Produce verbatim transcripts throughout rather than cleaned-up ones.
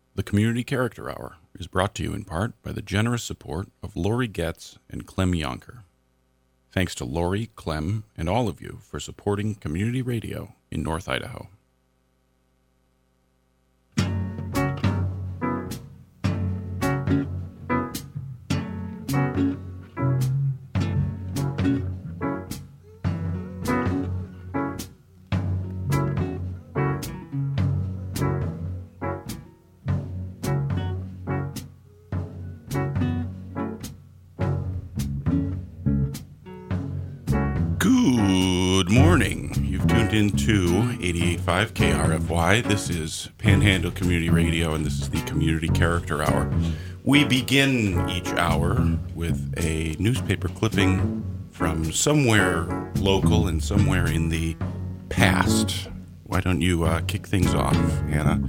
The Community Character Hour is brought to you in part by the generous support of Lori Getz and Clem Yonker. Thanks to Lori, Clem, and all of you for supporting community radio in North Idaho. Good morning. You've tuned into eighty-eight point five K R F Y. This is Panhandle Community Radio, and this is the Community Character Hour. We begin each hour with a newspaper clipping from somewhere local and somewhere in the past. Why don't you uh, kick things off, Hannah?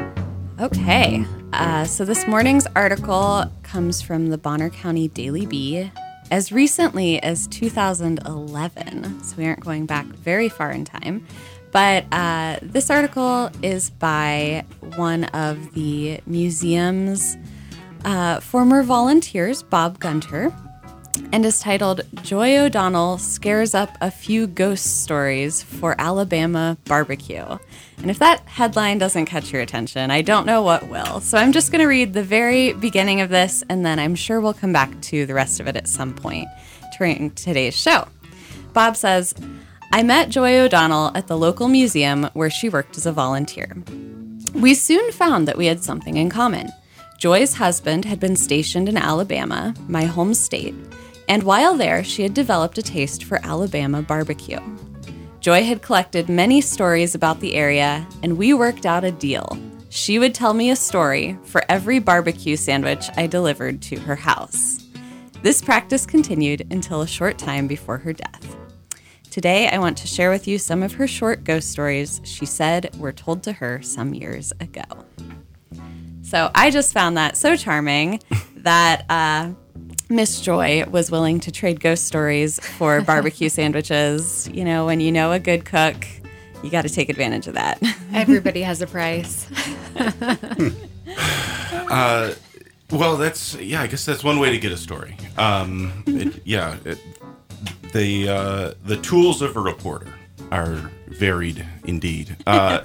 Okay. Uh, so this morning's article comes from the Bonner County Daily Bee. As recently as two thousand eleven, so we aren't going back very far in time, but uh, this article is by one of the museum's uh, former volunteers, Bob Gunter, and is titled, Joy O'Donnell Scares Up a Few Ghost Stories for Alabama Barbecue. And if that headline doesn't catch your attention, I don't know what will. So I'm just going to read the very beginning of this, and then I'm sure we'll come back to the rest of it at some point during today's show. Bob says, I met Joy O'Donnell at the local museum where she worked as a volunteer. We soon found that we had something in common. Joy's husband had been stationed in Alabama, my home state, and while there, she had developed a taste for Alabama barbecue. Joy had collected many stories about the area, and we worked out a deal. She would tell me a story for every barbecue sandwich I delivered to her house. This practice continued until a short time before her death. Today, I want to share with you some of her short ghost stories she said were told to her some years ago. So I just found that so charming that uh, Miss Joy was willing to trade ghost stories for barbecue sandwiches. You know, when you know a good cook, you got to take advantage of that. Everybody has a price. uh, well, that's, yeah, I guess that's one way to get a story. Um, it, yeah, it, the, uh, the tools of a reporter are varied indeed. Uh,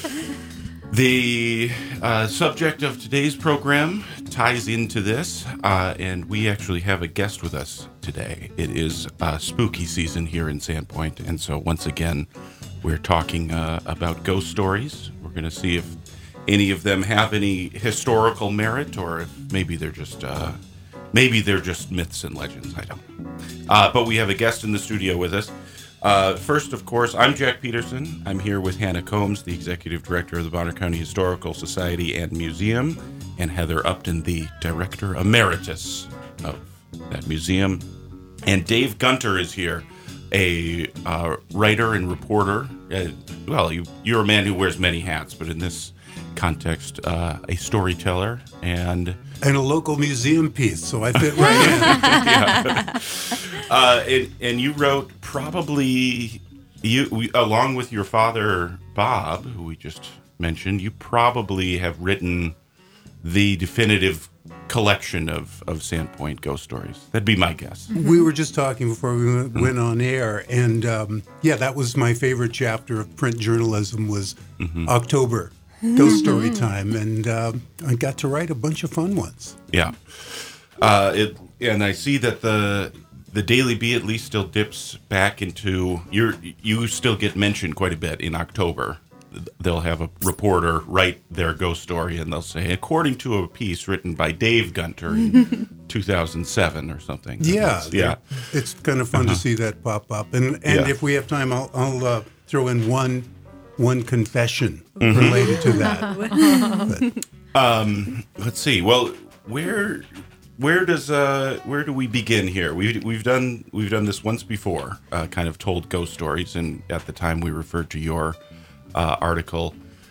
The uh, subject of today's program ties into this, uh, and we actually have a guest with us today. It is uh, spooky season here in Sandpoint, and so once again, we're talking uh, about ghost stories. We're going to see if any of them have any historical merit, or if maybe they're just uh, maybe they're just myths and legends. I don't know. Uh, but we have a guest in the studio with us. Uh, first, of course, I'm Jack Peterson. I'm here with Hannah Combs, the Executive Director of the Bonner County Historical Society and Museum, and Heather Upton, the Director Emeritus of that museum. And Dave Gunter is here, a uh, writer and reporter. Uh, well, you, you're a man who wears many hats, but in this context, uh, a storyteller and... And a local museum piece, so I fit right in. yeah. uh, and, and you wrote probably, you we, along with your father, Bob, who we just mentioned, you probably have written the definitive collection of, of Sandpoint ghost stories. That'd be my guess. We were just talking before we went, mm-hmm. went on air, and um, yeah, that was my favorite chapter of print journalism was mm-hmm. October. Ghost story time, and uh, I got to write a bunch of fun ones. Yeah, uh, it, and I see that the the Daily Bee at least still dips back into your. You still get mentioned quite a bit in October. They'll have a reporter write their ghost story, and they'll say, according to a piece written by Dave Gunter in two thousand seven or something. Yeah, it's, yeah, it's kind of fun uh-huh. to see that pop up, and and yeah. if we have time, I'll, I'll uh, throw in one. One confession mm-hmm. related to that. um, let's see. Well, where where does uh, where do we begin here? We we've done we've done this once before. Uh, kind of told ghost stories, and at the time we referred to your uh, article.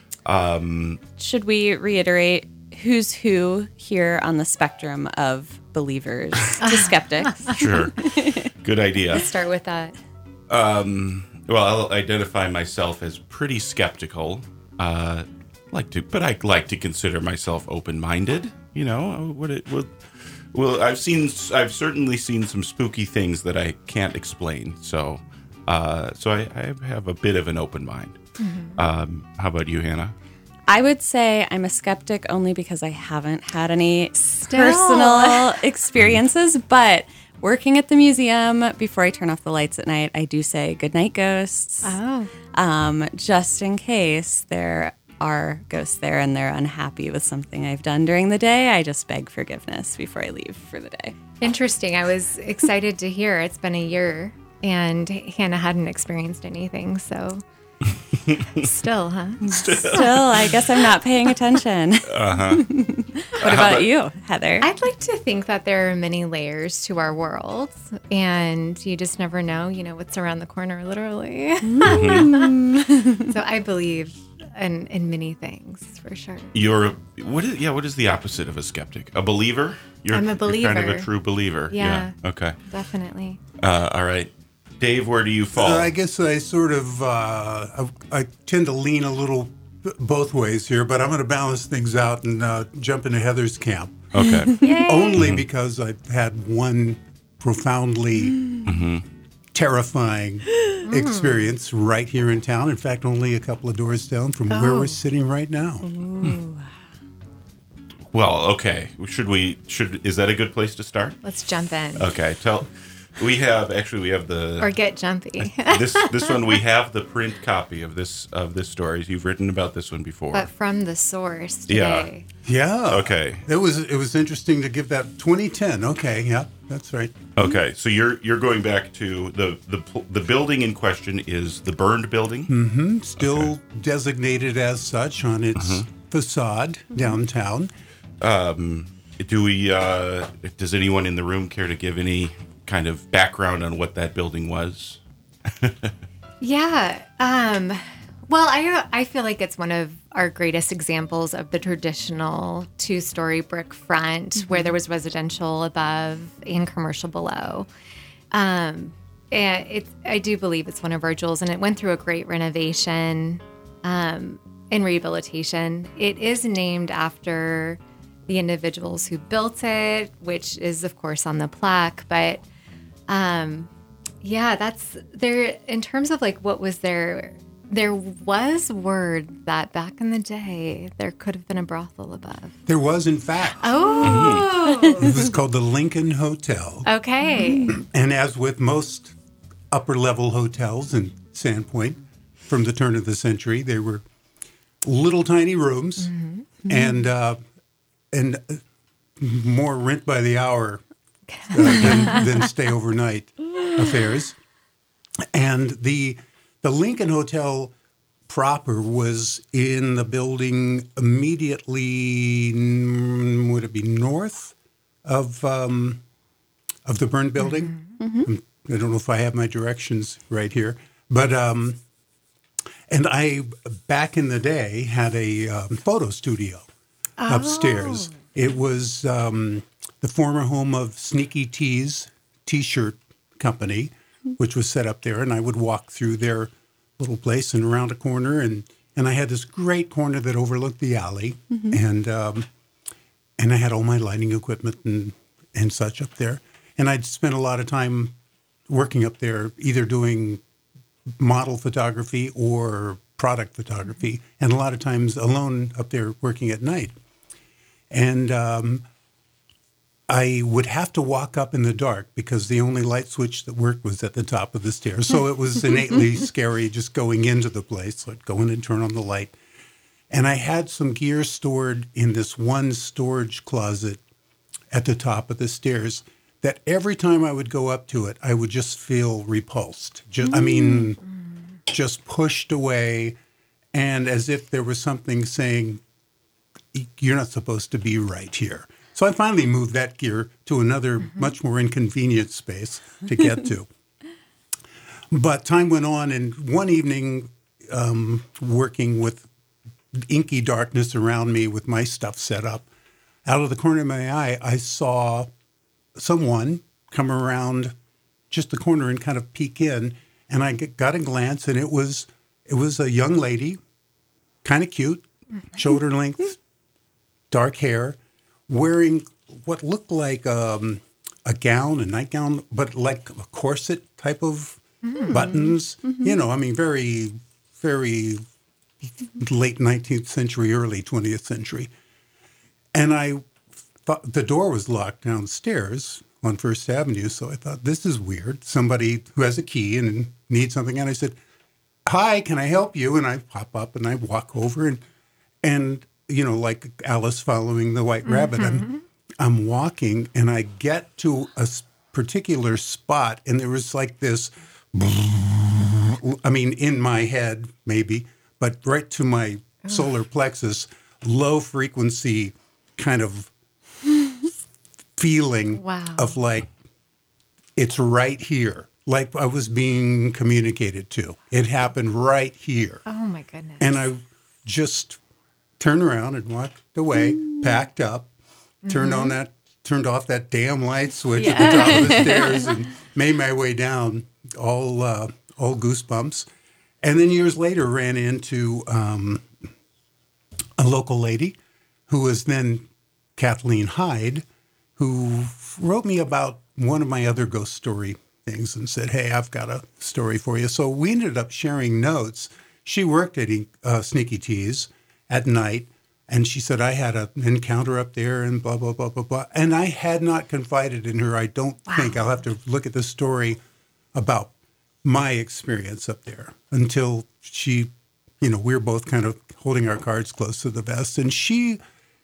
Um, Should we reiterate who's who here on the spectrum of believers to skeptics? Sure, good idea. Let's start with that. Um, well, I'll identify myself as pretty skeptical. Uh, like to, but I like to consider myself open-minded. You know, what it would. Well, I've seen, I've certainly seen some spooky things that I can't explain. So, uh, so I, I have a bit of an open mind. Mm-hmm. Um, how about you, Hannah? I would say I'm a skeptic only because I haven't had any Still. personal experiences, but working at the museum before I turn off the lights at night, I do say goodnight, ghosts. Oh. Um, just in case there are ghosts there and they're unhappy with something I've done during the day, I just beg forgiveness before I leave for the day. Interesting. I was excited to hear it's been a year and Hannah hadn't experienced anything, so still, huh? Still, I guess I'm not paying attention. Uh-huh. What about you, Heather? I'd like to think that there are many layers to our world, and you just never know, you know, what's around the corner, literally. Mm-hmm. So I believe in, in many things, for sure. You're, what is, yeah, what is the opposite of a skeptic? A believer? You're, I'm a believer. You're kind of a true believer. Yeah. yeah. Okay. Definitely. Uh, all right. Dave, where do you fall? Uh, I guess I sort of, uh, I, I tend to lean a little both ways here, but I'm going to balance things out and uh, jump into Heather's camp. Okay. Yay. Only because I've had one profoundly mm-hmm. terrifying experience right here in town. In fact, only a couple of doors down from Oh. where we're sitting right now. Ooh. Well, okay. Should we? Should is that a good place to start? Let's jump in. Okay. Tell. We have actually we have the Or get jumpy. this this one we have the print copy of this of this story. You've written about this one before. But from the source Yeah. today. Yeah. Okay. It was it was interesting to give that twenty ten. Okay, yeah, that's right. Okay. So you're you're going back to the the the building in question is the burned building. Mm-hmm. Still designated as such on its facade downtown. Um, do we? Uh, does anyone in the room care to give any kind of background on what that building was? Yeah. Um, well, I I feel like it's one of our greatest examples of the traditional two-story brick front mm-hmm. where there was residential above and commercial below. Um, and it's I do believe it's one of our jewels, and it went through a great renovation um, and rehabilitation. It is named after the individuals who built it, which is, of course, on the plaque, but Um, yeah, that's there in terms of like what was there, there was word that back in the day, there could have been a brothel above. There was, in fact. Oh, It was called the Lincoln Hotel. okay. And as with most upper-level hotels in Sandpoint from the turn of the century, they were little tiny rooms mm-hmm. and uh, and more rent by the hour uh, than, than stay overnight affairs. And the the Lincoln Hotel proper was in the building immediately, mm, would it be north of um, of the burned building? Mm-hmm. I don't know if I have my directions right here, but um, and I back in the day had a um, photo studio Oh. upstairs. It was um, the former home of Sneaky Tees T-shirt company, which was set up there, and I would walk through their little place and around a corner, and, and I had this great corner that overlooked the alley, mm-hmm. and um, and I had all my lighting equipment and and such up there, and I'd spent a lot of time working up there, either doing model photography or product photography, and a lot of times alone up there working at night. And um, I would have to walk up in the dark because the only light switch that worked was at the top of the stairs. So it was innately scary just going into the place. So I'd go in and turn on the light. And I had some gear stored in this one storage closet at the top of the stairs that every time I would go up to it, I would just feel repulsed. Just, I mean, just pushed away, and as if there was something saying, you're not supposed to be right here. So I finally moved that gear to another mm-hmm. much more inconvenient space to get to. But time went on, and one evening, um, working with inky darkness around me with my stuff set up, out of the corner of my eye, I saw someone come around just the corner and kind of peek in, and I got a glance, and it was it was a young lady, kind of cute, shoulder length, dark hair, wearing what looked like um, a gown, a nightgown, but like a corset type of mm. buttons. Mm-hmm. You know, I mean, very, very late nineteenth century, early twentieth century. And I thought the door was locked downstairs on First Avenue, so I thought, this is weird. Somebody who has a key and needs something. And I said, hi, can I help you? And I pop up and I walk over and, and you know, like Alice following the White Rabbit, mm-hmm. I'm, I'm walking and I get to a particular spot and there was like this, I mean, in my head maybe, but right to my solar plexus, low frequency kind of feeling wow. of like, it's right here. Like I was being communicated to. It happened right here. Oh, my goodness. And I just turned around and walked away, mm. packed up, turned mm-hmm. on that, turned off that damn light switch yeah. at the top of the stairs and made my way down, all uh, all goosebumps. And then years later ran into um, a local lady who was then Kathleen Hyde, who wrote me about one of my other ghost story things and said, hey, I've got a story for you. So we ended up sharing notes. She worked at uh, Sneaky Teas at night, and she said, I had an encounter up there and blah, blah, blah, blah, blah. And I had not confided in her. I don't wow. think I'll have to look at the story about my experience up there until she, you know, we're both kind of holding our cards close to the vest. And she,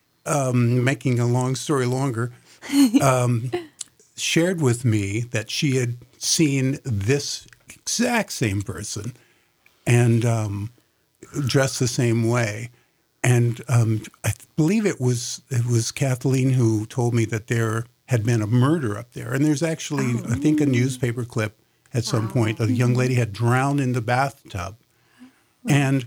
um, making a long story longer, um, shared with me that she had seen this exact same person and um, dressed the same way. And um, I believe it was it was Kathleen who told me that there had been a murder up there. And there's actually, oh. I think, a newspaper clip at some wow. point. A young lady had drowned in the bathtub. Wow. And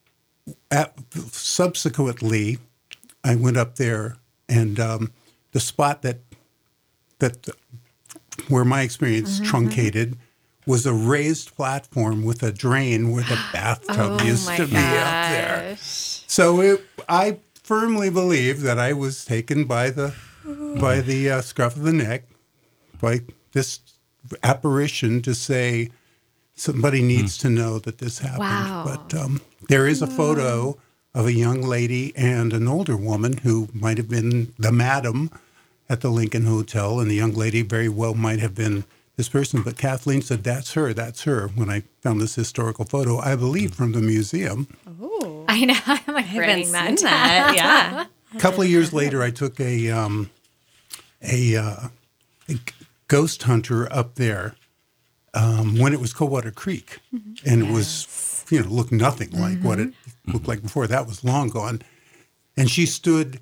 at, subsequently, I went up there, and um, the spot that that where my experience mm-hmm. truncated was a raised platform with a drain where the bathtub oh used to gosh. be up there. So it, I firmly believe that I was taken by the by the uh, scruff of the neck, by this apparition to say somebody needs mm. to know that this happened. Wow. But um, there is a photo of a young lady and an older woman who might have been the madam at the Lincoln Hotel, and the young lady very well might have been this person. But Kathleen said, that's her, that's her, when I found this historical photo, I believe, from the museum. Oh, I know. I'm like I writing haven't that. seen that. Yeah. A couple of years later, I took a um, a, uh, a ghost hunter up there um, when it was Coldwater Creek, mm-hmm. and yes. it was, you know, looked nothing like mm-hmm. what it looked like before. That was long gone, and she stood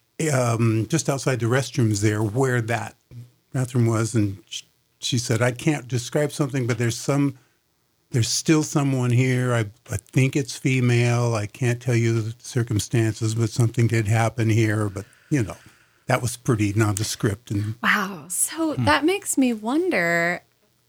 um, just outside the restrooms there, where that bathroom was, and she said, "I can't describe something, but there's some." There's still someone here. I, I think it's female. I can't tell you the circumstances, but something did happen here. But, you know, that was pretty nondescript. And wow. So hmm. that makes me wonder,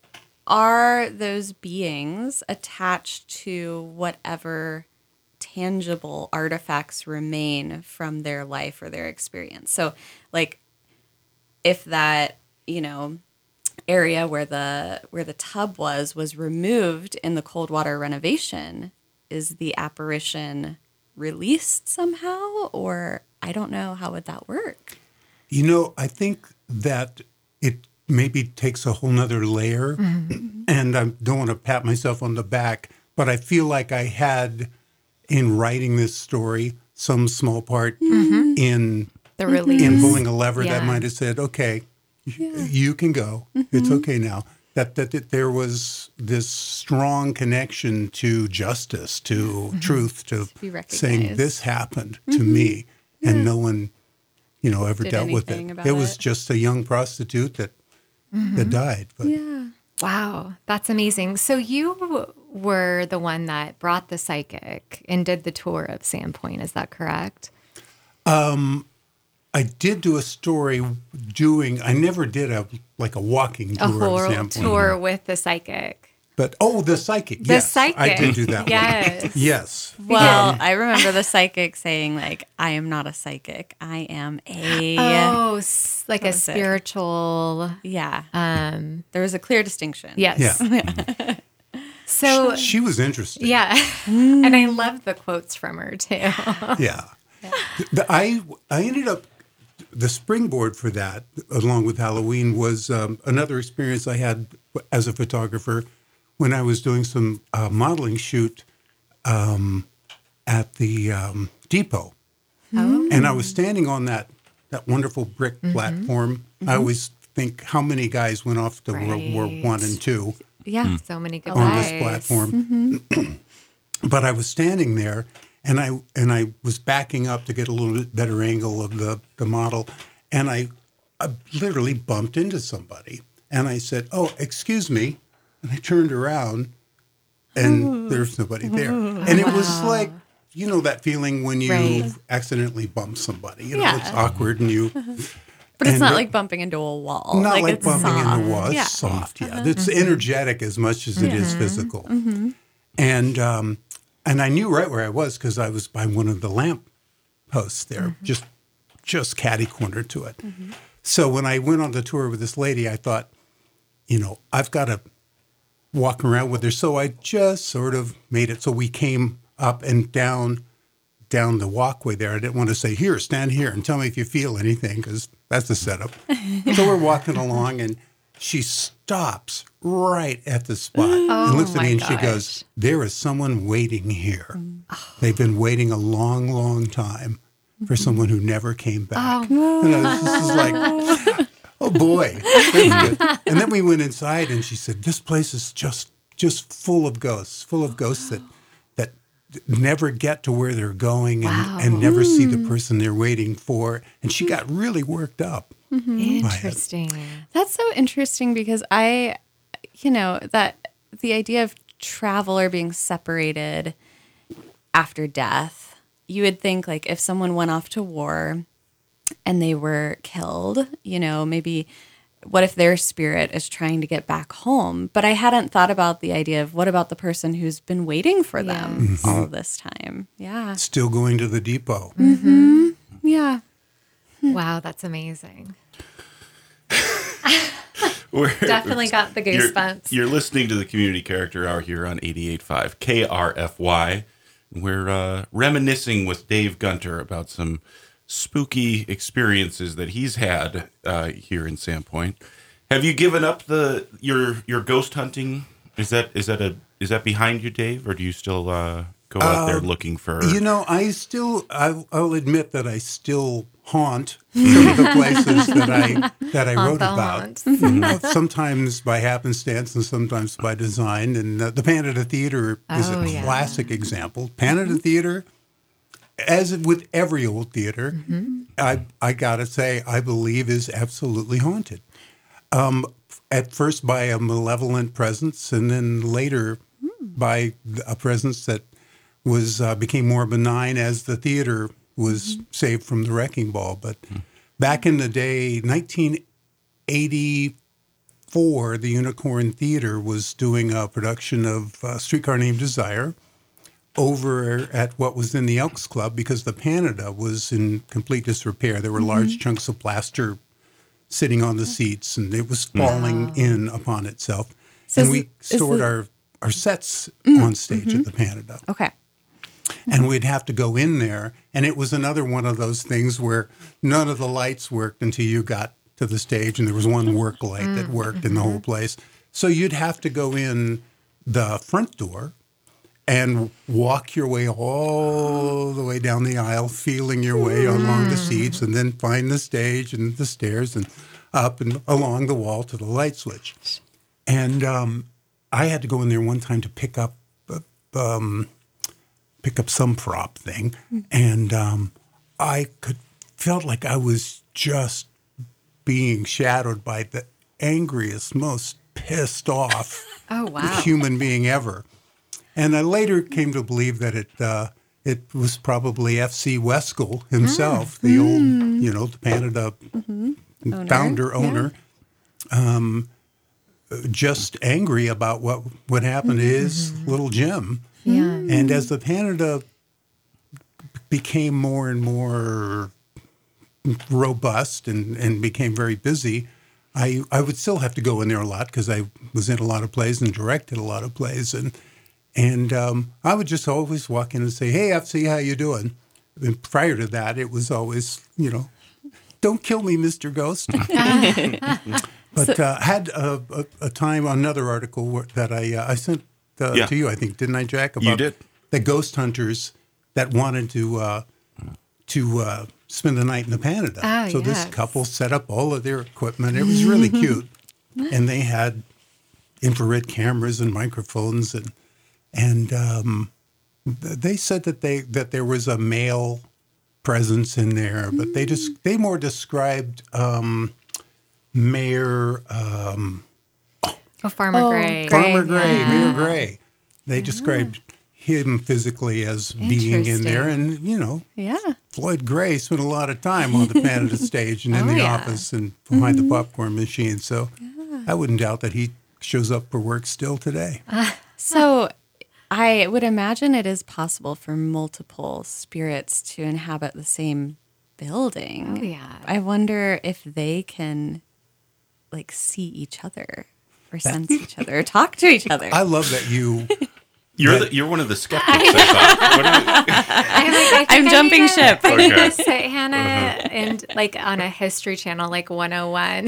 are those beings attached to whatever tangible artifacts remain from their life or their experience? So, like, if that, you know, area where the where the tub was was removed in the Coldwater renovation, is the apparition released somehow, or I don't know, how would that work? You know, I think that it maybe takes a whole nother layer, mm-hmm. and I don't want to pat myself on the back, but I feel like I had in writing this story some small part mm-hmm. in the release, in pulling a lever yeah. that might have said, okay, yeah. you can go. Mm-hmm. It's okay now. That, that that there was this strong connection to justice, to mm-hmm. truth, to, to saying this happened mm-hmm. to me, and yeah. no one, you know, ever Did dealt with it. it. It was just a young prostitute that mm-hmm. that died. But. Yeah. Wow, that's amazing. So you were the one that brought the psychic and did the tour of Sandpoint. Is that correct? Um. I did do a story doing, I never did a, like a walking tour a whole of Sandpoint. tour with the psychic. But, oh, the psychic. The yes, psychic. I did do that one. Yes. Yes. Well, I remember the psychic saying, like, I am not a psychic. I am a. Oh, s- like a was it? spiritual. Yeah. Um, There was a clear distinction. yes. Yeah. So, She was interesting. yeah. And I love the quotes from her, too. Yeah. The, I I ended up the springboard for that, along with Halloween, was um, another experience I had as a photographer when I was doing some uh, modeling shoot um, at the um, depot, Oh. and I was standing on that that wonderful brick Mm-hmm. platform. I always think how many guys went off to World War Right. One and Two Yeah. So many good on guys. this platform. But I was standing there, and I and I was backing up to get a little bit better angle of the, the model, and I, I literally bumped into somebody, and I said, "Oh, excuse me," and I turned around, and there's nobody there, and it was like, you know, that feeling when you Right. accidentally bump somebody, you know, Yeah. it's awkward, and you. But it's And not the- like bumping into a wall. Not like, it's bumping soft. into a wall. It's Yeah. soft, yeah. It's energetic as much as it is physical. And um, and I knew right where I was because I was by one of the lamp posts there, just just catty corner to it. So when I went on the tour with this lady, I thought, you know, I've got to walk around with her. So I just sort of made it so we came up and down down the walkway there. I didn't want to say, here, stand here and tell me if you feel anything, because that's the setup. So we're walking along, and she stops right at the spot and looks at my me, and she gosh. goes, there is someone waiting here. They've been waiting a long, long time for someone who never came back. And I was, this is like, oh, boy. That's good. And then we went inside, and she said, this place is just just full of ghosts, full of ghosts that that never get to where they're going and, Wow. and never see the person they're waiting for. And she got really worked up. Interesting. That's so interesting because I, you know, that the idea of travel or being separated after death, you would think like if someone went off to war and they were killed, you know, maybe what if their spirit is trying to get back home? But I hadn't thought about the idea of what about the person who's been waiting for them Yes. all of this time? Yeah. Still going to the depot. Yeah. Wow, that's amazing. We're- Definitely got the You're, goosebumps. you're listening to the Community Character Hour here on eighty-eight point five K R F Y. We're uh, reminiscing with Dave Gunter about some spooky experiences that he's had uh, here in Sandpoint. Have you given up the your your ghost hunting? Is that is that a is that behind you, Dave, or do you still uh, go out there looking for? You know, I still, I, I'll admit that I still haunt some of the places that I that I wrote the about. haunts. You know, sometimes by happenstance and sometimes by design. And uh, the Panada Theater is Oh, a yeah. classic example. Panada Theater, as with every old theater, I I gotta say, I believe is absolutely haunted. Um, at first by a malevolent presence, and then later by a presence that was uh, became more benign as the theater was saved from the wrecking ball. But back in the day, nineteen eighty-four, the Unicorn Theater was doing a production of uh, Streetcar Named Desire over at what was in the Elks Club because the Panada was in complete disrepair. There were large chunks of plaster sitting on the seats, and it was falling in upon itself. So and is we it- is stored the- our, our sets on stage at the Panada. Okay. And we'd have to go in there. And it was another one of those things where none of the lights worked until you got to the stage. And there was one work light that worked in the whole place. So you'd have to go in the front door and walk your way all the way down the aisle, feeling your way along the seats, and then find the stage and the stairs and up and along the wall to the light switch. And um, I had to go in there one time to pick up uh, um, pick up some prop thing, and um, I could felt like I was just being shadowed by the angriest, most pissed off Oh, wow. human being ever. And I later came to believe that it uh, it was probably F C Weskel himself, the old, you know, the Panada founder, owner. Um, just angry about what what happened to his little Jim. Yeah. And as the Panda became more and more robust and, and became very busy, I I would still have to go in there a lot because I was in a lot of plays and directed a lot of plays. And and um, I would just always walk in and say, hey, F C, how you doing? And prior to that, it was always, you know, don't kill me, Mister Ghost. But uh, had a, a, a time, another article where, that I uh, I sent uh, Yeah. to you, I think, didn't I, Jack? About You did. the ghost hunters that wanted to uh, to uh, spend the night in the Canada. Oh, so this yes. couple set up all of their equipment. It was really cute, and they had infrared cameras and microphones, and and um, th- they said that they that there was a male presence in there, but they just they more described. Um, Mayor um, Oh, Farmer Oh, Gray. Farmer Gray, Yeah. Mayor Gray. They described him physically as being in there, and you know, Yeah. Floyd Gray spent a lot of time on the Canada stage and in Oh, the yeah. office and behind the popcorn machine. So I wouldn't doubt that he shows up for work still today. So I would imagine it is possible for multiple spirits to inhabit the same building. Oh, yeah. I wonder if they can like see each other or sense each other or talk to each other. I love that you. You're the, you're one of the skeptics. I thought. What are you- I'm, like, I think I'm I jumping need to- ship. I need Okay. to sit Hannah and like on a history channel, like one oh one.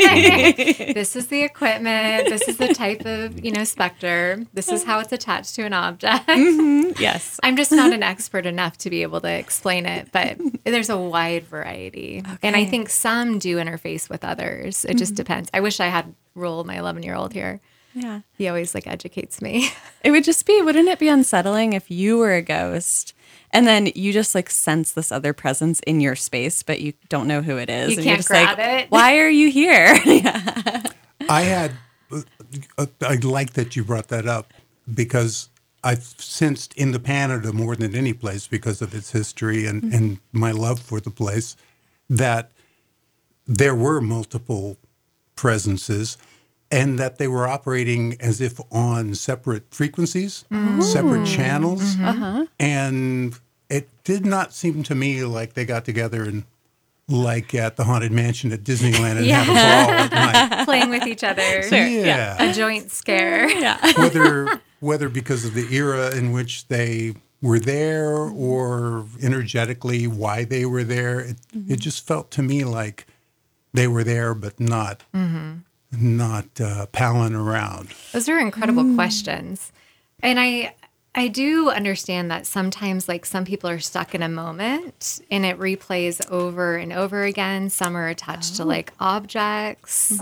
This is the equipment. This is the type of, you know, specter. This is how it's attached to an object. Yes. I'm just not an expert enough to be able to explain it, but there's a wide variety. And I Okay. think some do interface with others. It just depends. I wish I had Rule, my eleven year old here. Yeah. He always like educates me. It would just be, wouldn't it be unsettling if you were a ghost and then you just like sense this other presence in your space, but you don't know who it is? You and can't you're just grab like, it. Why are you here? Yeah. I had. Uh, I like that you brought that up because I've sensed in the Canada more than any place because of its history and, Mm-hmm. and my love for the place that there were multiple presences and that they were operating as if on separate frequencies, separate channels. Uh-huh. And it did not seem to me like they got together and like at the Haunted Mansion at Disneyland and had a ball at night. Playing with each other. Sure. Yeah. A joint scare. Yeah. whether whether because of the era in which they were there or energetically why they were there, it, it just felt to me like they were there but not not uh, palling around. Those are incredible questions. And I I do understand that sometimes like some people are stuck in a moment and it replays over and over again. Some are attached to like objects.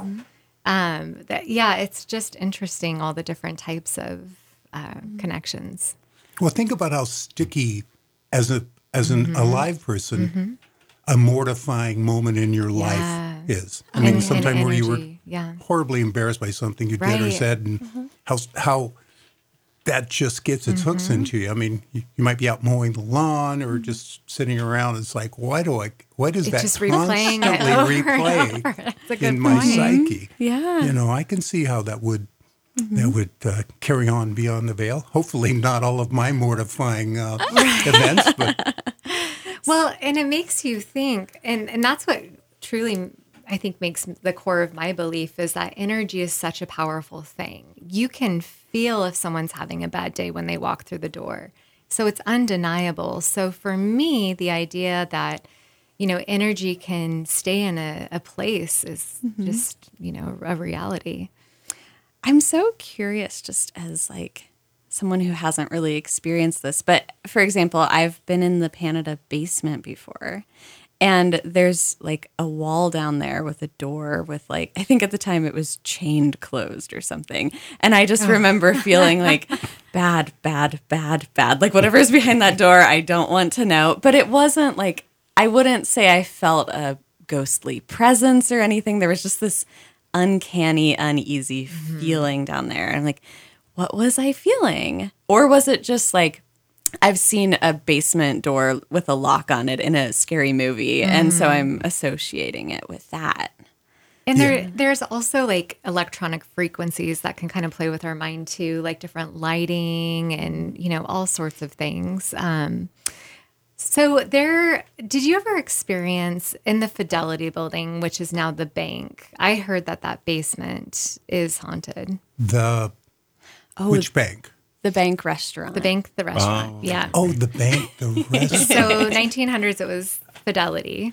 Um that yeah, it's just interesting all the different types of uh, connections. Well, think about how sticky, as a as an alive person, a mortifying moment in your life Yeah. is. I mean, And- sometime and where you were energy, yeah. horribly embarrassed by something you did or Right. said, and how how that just gets its hooks Mm-hmm. into you. I mean, you, you might be out mowing the lawn or just sitting around. It's like, why do I? Why does It's that just replaying it constantly over replay and over. That's a good in my point. psyche? Yeah. You know, I can see how that would. That would uh, carry on beyond the veil. Hopefully, not all of my mortifying uh, events, but Well, and it makes you think, and, and that's what truly I think makes the core of my belief is that energy is such a powerful thing. You can feel if someone's having a bad day when they walk through the door. So it's undeniable. So for me, the idea that, you know, energy can stay in a, a place is just, you know, a reality. I'm so curious just as like someone who hasn't really experienced this. But for example, I've been in the Canada basement before and there's like a wall down there with a door with like, I think at the time it was chained closed or something. And I just remember feeling like bad, bad, bad, bad. Like whatever's behind that door, I don't want to know. But it wasn't like, I wouldn't say I felt a ghostly presence or anything. There was just this uncanny, uneasy feeling down there. I'm like, what was I feeling? Or was it just like, I've seen a basement door with a lock on it in a scary movie, and so I'm associating it with that. And there, there's also like electronic frequencies that can kind of play with our mind too, like different lighting and, you know, all sorts of things. Um, so there, did you ever experience in the Fidelity Building, which is now the bank? I heard that that basement is haunted. The, Oh, which bank? the bank restaurant. The bank, the restaurant. Oh. Yeah. Oh, the bank, the restaurant. So nineteen hundreds, it was Fidelity.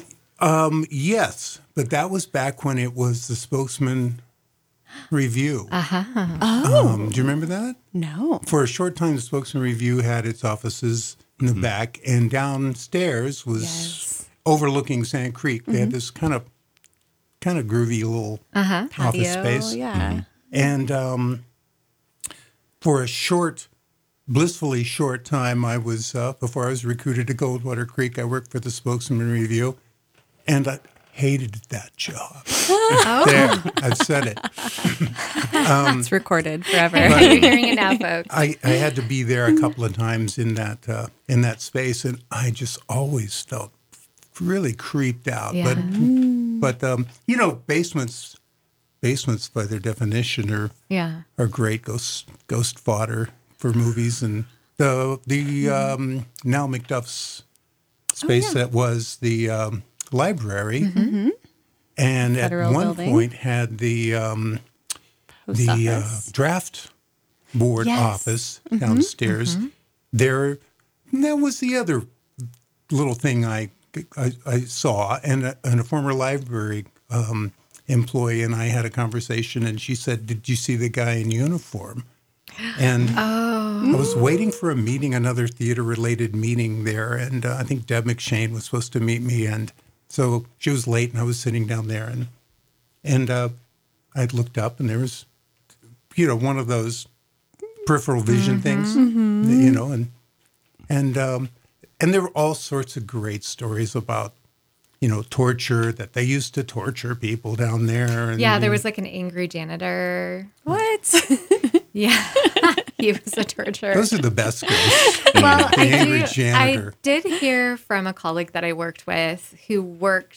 Um, yes, but that was back when it was the Spokesman Review. Uh-huh. Oh, Um, do you remember that? no. For a short time, the Spokesman Review had its offices in the back, and downstairs was Yes. overlooking Sand Creek. They had this kind of kind of groovy little Uh-huh. office Patio, space. yeah. And um, for a short, blissfully short time, I was, uh, before I was recruited to Goldwater Creek, I worked for the Spokesman Review, and I hated that job. There, I've said it. It's recorded forever. You're hearing it now, folks. I, I had to be there a couple of times in that uh, in that space, and I just always felt really creeped out. Yeah. But but um, you know, basements basements by their definition are Yeah. are great ghost ghost fodder for movies, and the the um, Nell McDuff's space that was the um, library, and Federal at one building. point had the um, Post the uh, office. draft board Yes. office downstairs. There, and that was the other little thing I I, I saw, and a, and a former library um, employee and I had a conversation, and she said, "Did you see the guy in uniform?" And I was waiting for a meeting, another theater-related meeting there, and uh, I think Deb McShane was supposed to meet me, and so she was late, and I was sitting down there, and and uh, I looked up, and there was, you know, one of those peripheral vision things, you know, and and um, and there were all sorts of great stories about, you know, torture, that they used to torture people down there. And, Yeah, there was like an angry janitor. What? Yeah. He was a torturer. Those are the best ghosts. Well, The I, angry do, I janitor. did hear from a colleague that I worked with who worked.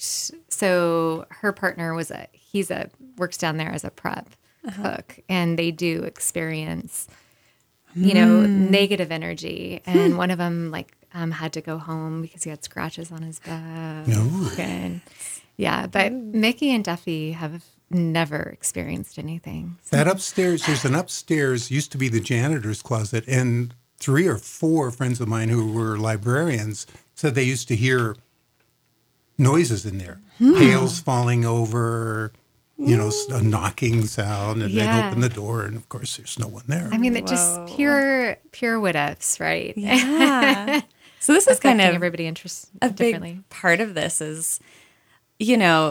So her partner was a he's a works down there as a prep cook, and they do experience, you know, negative energy. And one of them like um, had to go home because he had scratches on his back. No. And yeah, but Mickey and Duffy have never experienced anything. That upstairs, there's an upstairs, used to be the janitor's closet, and three or four friends of mine who were librarians said they used to hear noises in there, pails falling over, you know, a knocking sound, and Yeah. they'd open the door, and of course, there's no one there. I mean, it just Whoa. pure pure what ifs, right? Yeah. So this is kind Affecting of everybody interests a differently. big part of this is, you know,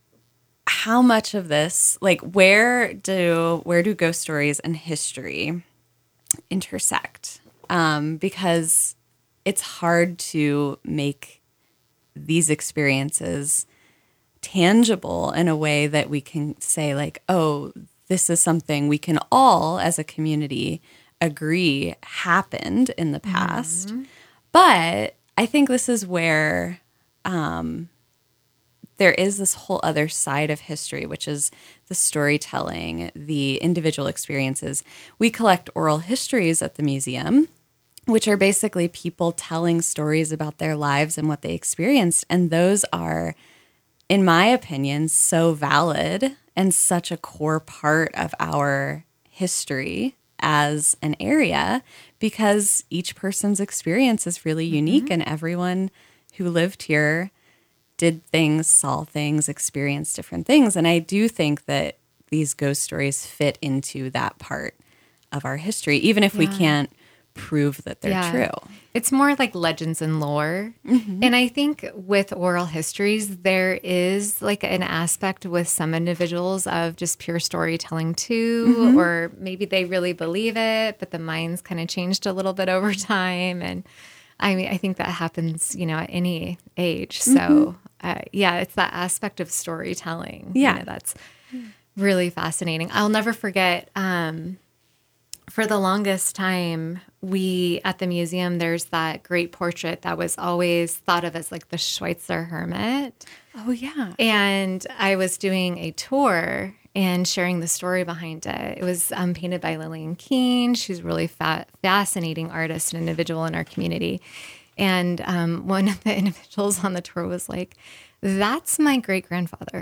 how much of this, like, where do where do ghost stories and history intersect? Um, because it's hard to make these experiences tangible in a way that we can say, like, oh, this is something we can all, as a community, agree happened in the past. But I think this is where um, there is this whole other side of history, which is the storytelling, the individual experiences. We collect oral histories at the museum, which are basically people telling stories about their lives and what they experienced. And those are, in my opinion, so valid and such a core part of our history as an area, because each person's experience is really unique, and everyone who lived here did things, saw things, experienced different things. And I do think that these ghost stories fit into that part of our history, even if we Yeah. can't prove that they're Yeah. true. It's more like legends and lore. And I think with oral histories, there is like an aspect with some individuals of just pure storytelling too, or maybe they really believe it, but the mind's kind of changed a little bit over time. And I mean, I think that happens, you know, at any age. So uh, yeah, it's that aspect of storytelling. you Yeah. know, that's really fascinating. I'll never forget, um, for the longest time, we, at the museum, there's that great portrait that was always thought of as like the Schweitzer Hermit. Oh, yeah. And I was doing a tour and sharing the story behind it. It was um, painted by Lillian Keene. She's a really fa- fascinating artist and individual in our community. And um, one of the individuals on the tour was like, that's my great-grandfather.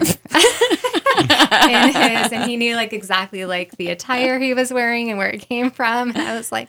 and his, and he knew like exactly like the attire he was wearing and where it came from. And I was like,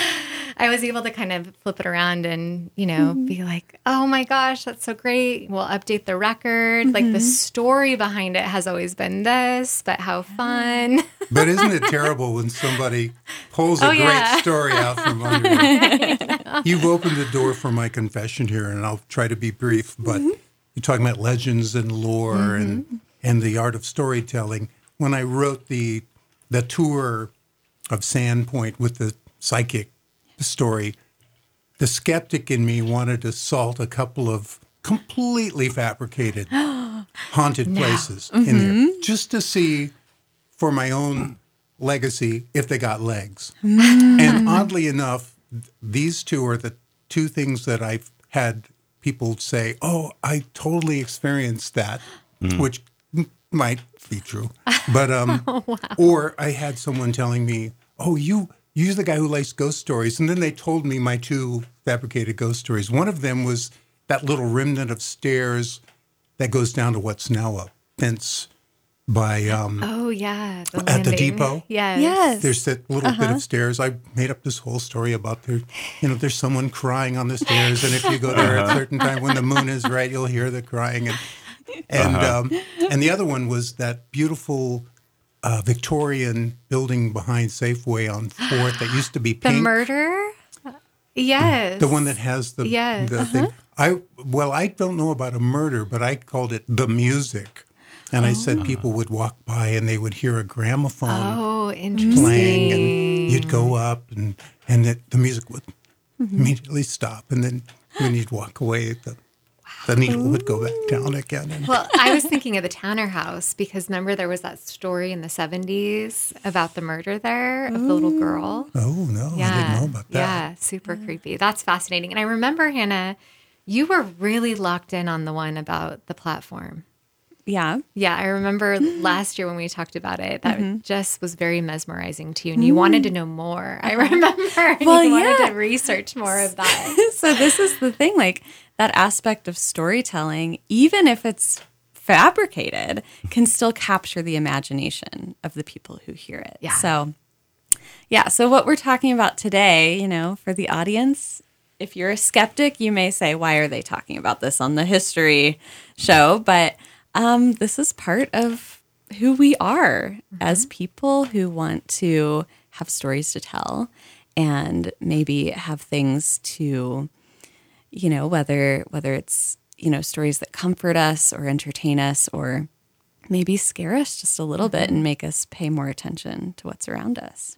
I was able to kind of flip it around and, you know, mm-hmm. be like, oh my gosh, that's so great. We'll update the record. Mm-hmm. Like the story behind it has always been this, but how fun. But isn't it terrible when somebody pulls a oh, great yeah. story out from under it? You've opened the door for my confession here, and I'll try to be brief, but mm-hmm. you're talking about legends and lore mm-hmm. and and the art of storytelling. When I wrote the the tour of Sandpoint with the psychic story, the skeptic in me wanted to salt a couple of completely fabricated haunted no. places mm-hmm. in there just to see for my own legacy if they got legs. Mm. And oddly enough, th- these two are the two things that I've had people say, oh, I totally experienced that, mm. which m- might be true. But um, oh, wow. Or I had someone telling me, oh, you... You're the guy who likes ghost stories. And then they told me my two fabricated ghost stories. One of them was that little remnant of stairs that goes down to what's now a fence by... Um, oh, yeah. The at the depot. Yes. yes. There's that little uh-huh. bit of stairs. I made up this whole story about there, you know, there's someone crying on the stairs. And if you go there uh-huh. at a certain time when the moon is right, you'll hear the crying. And and, uh-huh. um, and the other one was that beautiful... Uh, Victorian building behind Safeway on Fourth that used to be pink. The murder? Yes. The one that has the, yes. the uh-huh. thing. I well, I don't know about a murder, but I called it the music. And oh. I said people would walk by and they would hear a gramophone oh, interesting. playing, and you'd go up and, and it, the music would mm-hmm. immediately stop. And then when you'd walk away, the The needle would go back down again. And well, I was thinking of the Tanner House because remember there was that story in the seventies about the murder there of the little girl. Oh, no, yeah. I didn't know about that. Yeah, super yeah. creepy. That's fascinating. And I remember, Hannah, you were really locked in on the one about the platform. Yeah. Yeah, I remember last year when we talked about it, that mm-hmm. just was very mesmerizing to you, and you mm. wanted to know more. I remember. Well, you yeah. wanted to research more of that. So this is the thing, like that aspect of storytelling, even if it's fabricated, can still capture the imagination of the people who hear it. Yeah. So, yeah. So what we're talking about today, you know, for the audience, if you're a skeptic, you may say, why are they talking about this on the history show? But Um, this is part of who we are mm-hmm. as people who want to have stories to tell and maybe have things to, you know, whether whether it's, you know, stories that comfort us or entertain us or maybe scare us just a little mm-hmm. bit and make us pay more attention to what's around us.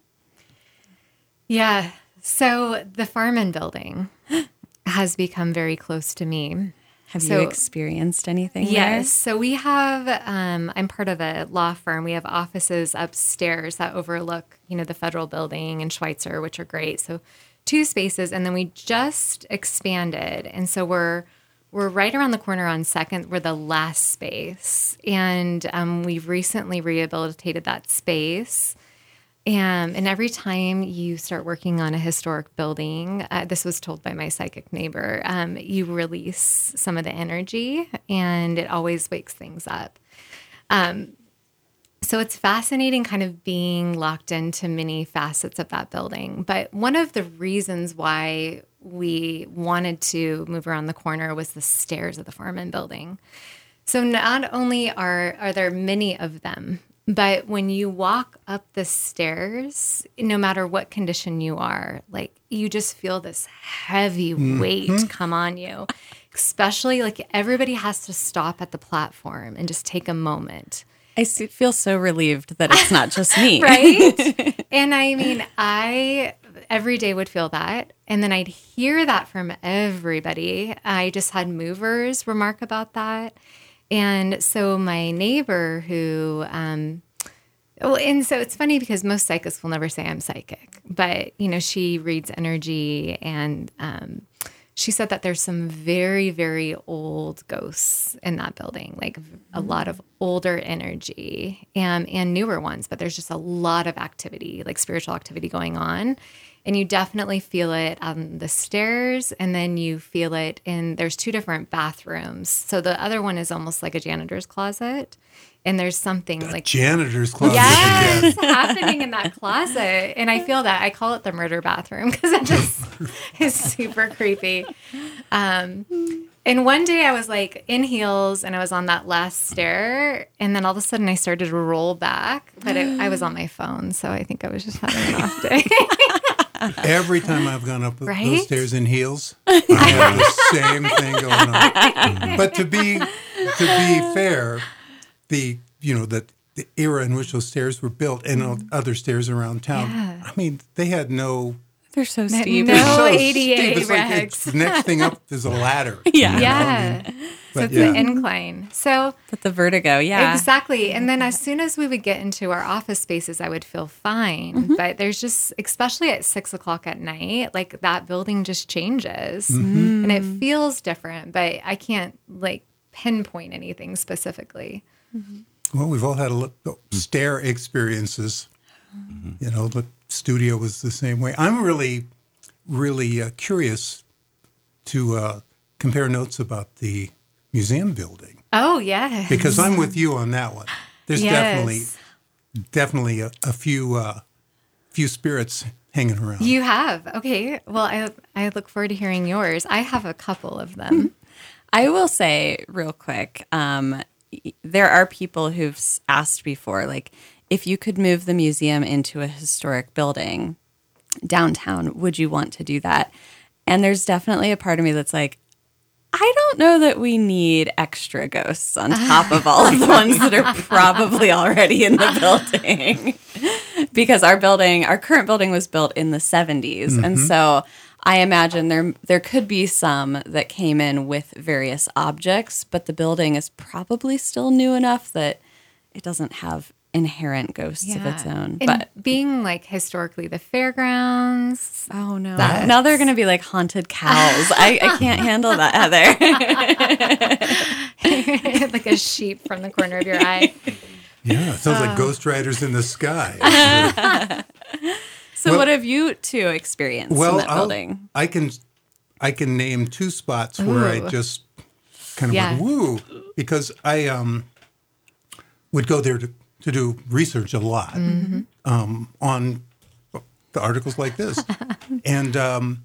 Yeah. So the Farman Building has become very close to me. Have so, you experienced anything yes. there? So we have, um, I'm part of a law firm. We have offices upstairs that overlook, you know, the federal building and Schweitzer, which are great. So two spaces. And then we just expanded. And so we're we're right around the corner on Second. We're the last space. And um, we've recently rehabilitated that space. Um, and every time you start working on a historic building, uh, this was told by my psychic neighbor, um, you release some of the energy and it always wakes things up. Um, so it's fascinating kind of being locked into many facets of that building. But one of the reasons why we wanted to move around the corner was the stairs of the Farman Building. So not only are, are there many of them, but when you walk up the stairs, no matter what condition you are, like you just feel this heavy weight mm-hmm. come on you, especially like everybody has to stop at the platform and just take a moment. I feel so relieved that it's not just me. Right? And I mean, I every day would feel that. And then I'd hear that from everybody. I just had movers remark about that. And so my neighbor who um, Well, and so it's funny because most psychics will never say I'm psychic, but you know, she reads energy, and um, she said that there's some very, very old ghosts in that building, like a lot of older energy and, and newer ones, but there's just a lot of activity, like spiritual activity going on. And you definitely feel it on the stairs, and then you feel it in, there's two different bathrooms. So the other one is almost like a janitor's closet. And there's something The like janitor's closet. yes, again. happening in that closet. And I feel that. I call it the murder bathroom because it just is super creepy. Um, and one day I was like in heels and I was on that last stair. And then all of a sudden I started to roll back, but it, I was on my phone. So I think I was just having an off day. Every time I've gone up Right? those stairs in heels, I have the same thing going on. But to be to be fair, the you know the, the era in which those stairs were built and all other stairs around town, Yeah. I mean, they had no. They're so steep. No they're so A D A steep. It's like regs. it's, the next thing up is a ladder. Yeah. you know? Yeah. I mean, So but it's yeah. an incline. So But the vertigo, yeah. exactly. And then as soon as we would get into our office spaces, I would feel fine. Mm-hmm. But there's just, especially at six o'clock at night, like that building just changes Mm-hmm. and it feels different, but I can't like pinpoint anything specifically. Well, we've all had a little stair experiences. You know, the studio was the same way. I'm really, really uh, curious to uh, compare notes about the museum building Oh, yeah. because I'm with you on that one. There's Yes. definitely, definitely a, a few, uh, few spirits hanging around. You have. Okay. Well, I, I look forward to hearing yours. I have a couple of them. I will say real quick, um, y- there are people who've s- asked before, like, if you could move the museum into a historic building downtown, would you want to do that? And there's definitely a part of me that's like, I don't know that we need extra ghosts on top of all of the ones that are probably already in the building. Because our building, our current building was built in the seventies. And so I imagine there there could be some that came in with various objects, but the building is probably still new enough that it doesn't have inherent ghosts of its own. And But being like historically the fairgrounds. oh no. That's- Now they're going to be like haunted cows. I, I can't handle that, Heather. like a sheep from the corner of your eye. Yeah, it sounds Oh. like Ghost Riders in the sky. So Well- what have you two experienced in Well, that I'll- building? I can I can name two spots where I Ooh. just kind of Yeah. went woo because I um would go there to, to do research a lot um, on the articles like this and um,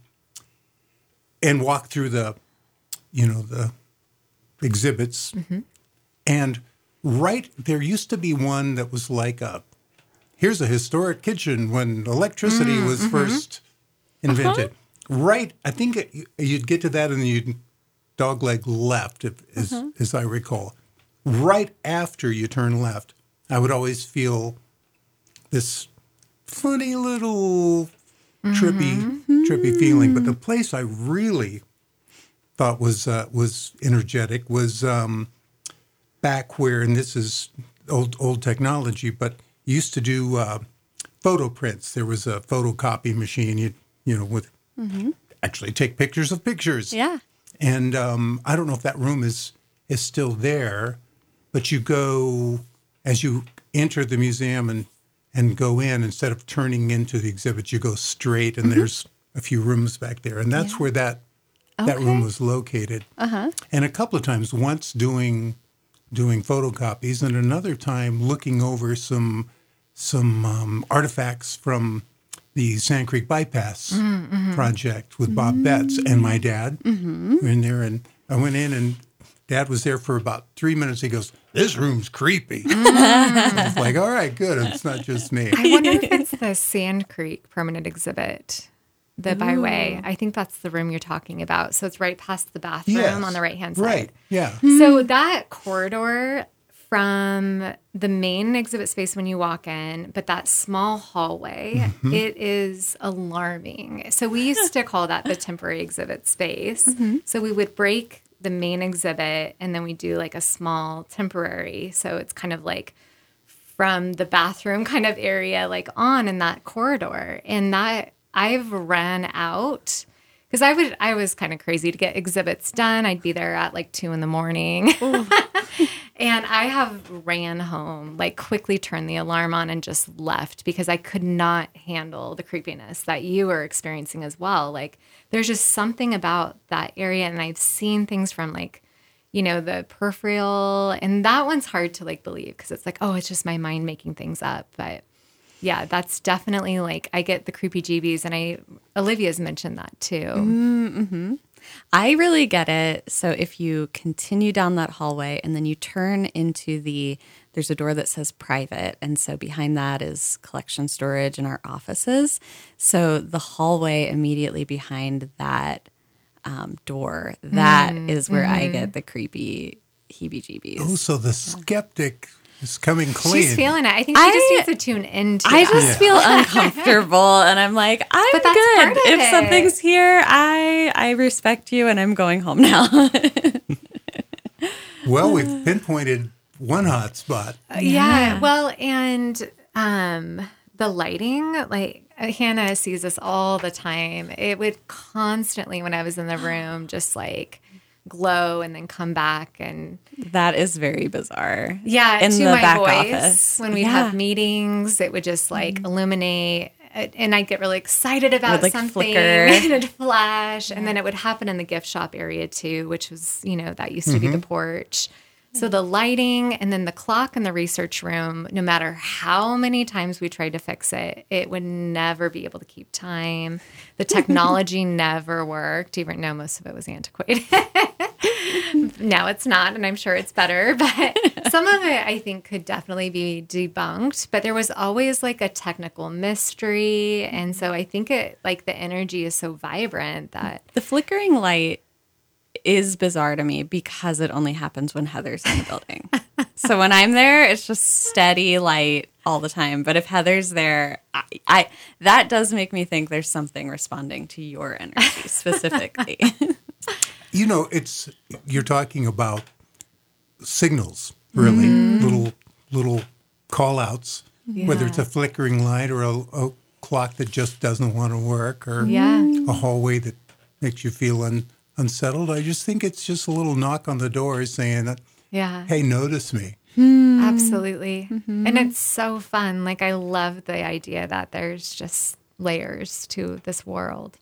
and walk through the you know the exhibits and right there used to be one that was like a here's a historic kitchen when electricity was first invented. Right, I think it, you'd get to that and you'd dogleg left, if, as, as I recall. Right after you turn left, I would always feel this funny little trippy, trippy feeling. But the place I really thought was uh, was energetic was um, back where, and this is old old technology, but you used to do uh, photo prints. There was a photocopy machine. You you know with actually take pictures of pictures. Yeah. And um, I don't know if that room is is still there, but you go as you enter the museum and and go in instead of turning into the exhibit, you go straight, and there's a few rooms back there, and that's where that that room Okay. was located. Uh-huh. And a couple of times, once doing doing photocopies, and another time looking over some some um, artifacts from the Sand Creek Bypass project with Bob Betts and my dad. We were in there, and I went in, and Dad was there for about three minutes. He goes, "This room's creepy." I was like, "All right, good. It's not just me." I wonder if it's the Sand Creek permanent exhibit, the byway. I think that's the room you're talking about. So it's right past the bathroom Yes. on the right hand side. Right? Yeah. So that corridor from the main exhibit space when you walk in, but that small hallway, it is alarming. So we used to call that the temporary exhibit space. So we would break the main exhibit and then we do like a small temporary. So it's kind of like from the bathroom kind of area, like on in that corridor. And that I've ran out because I would, I was kind of crazy to get exhibits done. I'd be there at like two in the morning. And I have ran home, like quickly turned the alarm on and just left because I could not handle the creepiness that you were experiencing as well. Like there's just something about that area. And I've seen things from like, you know, the peripheral, and that one's hard to like believe because it's like, oh, it's just my mind making things up. But yeah, that's definitely like, I get the creepy jeebies, and I, Olivia's mentioned that too. Mm-hmm. I really get it. So if you continue down that hallway and then you turn into the, there's a door that says private. And so behind that is collection storage and our offices. So the hallway immediately behind that um, door, that mm, is where mm-hmm. I get the creepy heebie-jeebies. Oh, so the skeptic is coming clean. She's feeling it. I think she I, just needs to tune into I that. just Yeah. feel uncomfortable, and I'm like, I'm But that's good. part of If it. something's here, I I respect you, and I'm going home now. Well, we've pinpointed one hot spot. Uh, yeah. Well, and um, the lighting, like Hannah sees this all the time. It would constantly, when I was in the room, just like glow and then come back. And That is very bizarre. yeah, in to the my back voice, office. when we'd Yeah. have meetings, it would just like mm-hmm. illuminate. And I'd get really excited about would, like, something flicker. and it'd flash. And then it would happen in the gift shop area too, which was, you know, that used to Mm-hmm. be the porch. So the lighting and then the clock in the research room, no matter how many times we tried to fix it, it would never be able to keep time. The technology never worked, even though most of it was antiquated. Now it's not, and I'm sure it's better. But some of it, I think, could definitely be debunked. But there was always like a technical mystery. And so I think it, like the energy is so vibrant that The flickering light is bizarre to me because it only happens when Heather's in the building. So when I'm there, it's just steady light all the time. But if Heather's there, I, I that does make me think there's something responding to your energy specifically. You know, it's you're talking about signals, really, Mm-hmm. little little call outs, Yeah. whether it's a flickering light or a, a clock that just doesn't want to work, or Yeah. a hallway that makes you feel un, unsettled. I just think it's just a little knock on the door saying, yeah. "Hey, notice me." Absolutely. And it's so fun. Like, I love the idea that there's just layers to this world.